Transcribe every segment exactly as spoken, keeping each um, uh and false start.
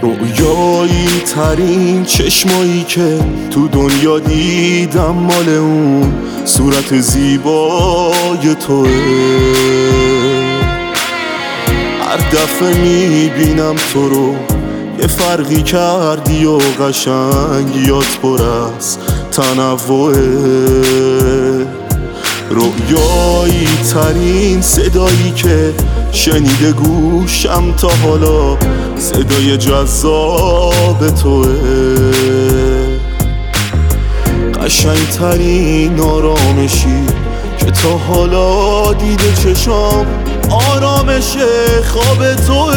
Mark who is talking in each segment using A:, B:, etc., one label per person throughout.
A: رویایی ترین چشمایی که تو دنیا دیدم مال اون صورت زیبای توه. هر دفعه میبینم تو رو یه فرقی کردی و قشنگیات پر از تنوعه. رویایی ترین صدایی که شنیده گوشم تا حالا صدای جذاب توه. قشنگ ترین آرامشی که تا حالا دیده چشام آرامش خواب توه.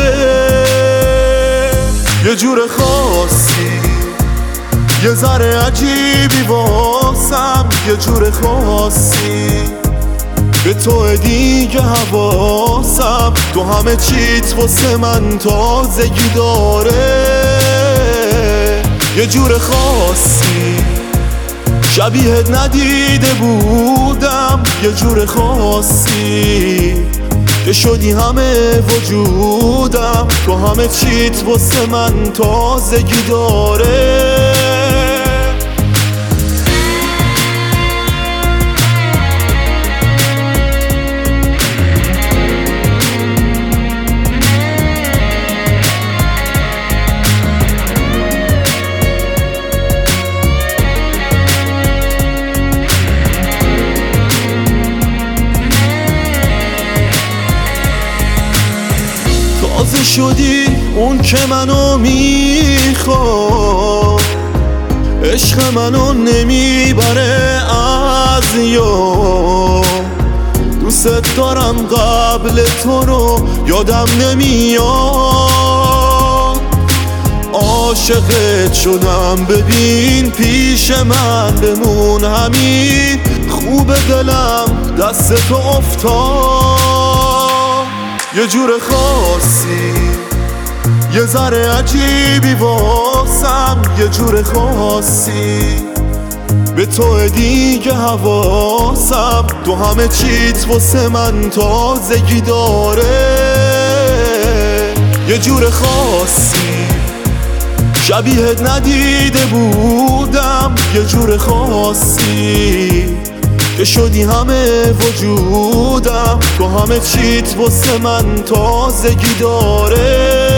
A: یه جور خاصی یه ذره عجیبی واسم، یه جور خاصی به تو دیگه حواسم. تو همه چیت واسه من تازگی داره. یه جور خاصی شبیهت ندیده بودم، یه جور خاصی که شدی همه وجودم. تو همه چیت واسه من تازگی داره. تازه شدی اون که منو میخواد، عشق منو نمیبره از یاد. دوست دارم قبل تو رو یادم نمیاد. عاشقت شدم ببین پیش من بمون همین. خوب دلم دست تو افتاد. یه جور خاصی یه ذره عجیبی واسم، یه جور خاصی به تو دیگه حواسم. تو همه چیت واسه من تازگی داره. یه جور خاصی شبیهت ندیده بودم، یه جور خاصی که شدی همه وجودم. تو همه چیت واسه من تازگی داره.